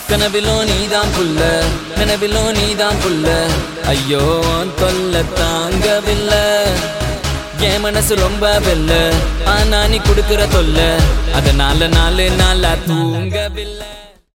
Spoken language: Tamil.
கனவிலோ நீதான் புள்ள நினைவிலோ நீதான் புள்ள ஐயோ தொல்ல தாங்கவில்லை என் மனசு ரொம்ப வெல்ல ஆனா நீ குடுக்கிற தொல்ல அதனால நாலு நாளா தூங்கவில்லை